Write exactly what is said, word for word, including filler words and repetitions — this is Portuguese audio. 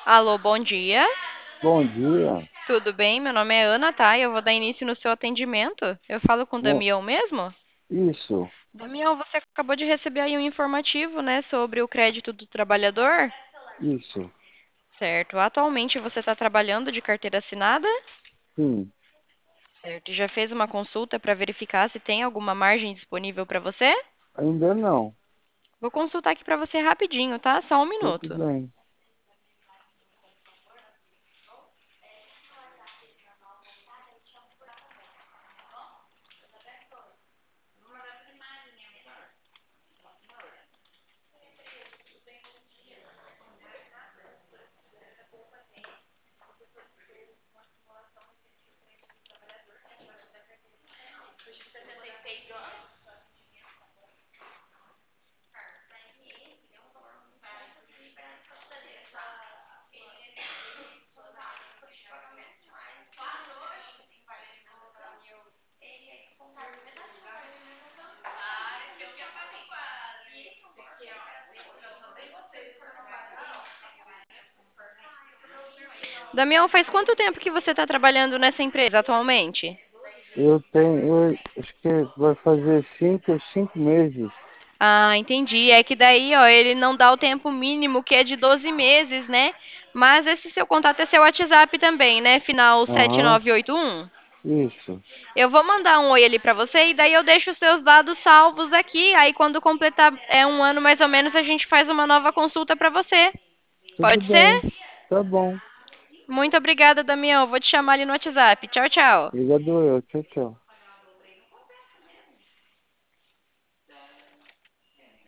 Alô, bom dia. Bom dia. Tudo bem? Meu nome é Ana, tá? E eu vou dar início no seu atendimento. Eu falo com o Bom, Damião mesmo? isso, Damião, você acabou de receber aí um informativo, né, sobre o crédito do trabalhador? isso. Certo. Atualmente você está trabalhando de carteira assinada? Sim, Certo. E já fez uma consulta para verificar se tem alguma margem disponível para você? ainda não. Vou consultar aqui para você rapidinho, tá? Só um Tudo minuto. bem. Damião, faz quanto tempo que você está trabalhando nessa empresa atualmente? Eu tenho, eu acho que vai fazer cinco, cinco meses. Ah, entendi. É que daí, ó, ele não dá o tempo mínimo, que é de doze meses, né? Mas esse seu contato é seu WhatsApp também, né? Final sete Aham, nove oito um. isso. Eu vou mandar um oi ali pra você e daí eu deixo os seus dados salvos aqui. Aí quando completar é um ano mais ou menos, a gente faz uma nova consulta pra você. Tudo Pode ser? bem. Tá bom. Muito obrigada, Damião. Vou te chamar ali no WhatsApp. Tchau, tchau. Obrigado eu. Tchau, tchau.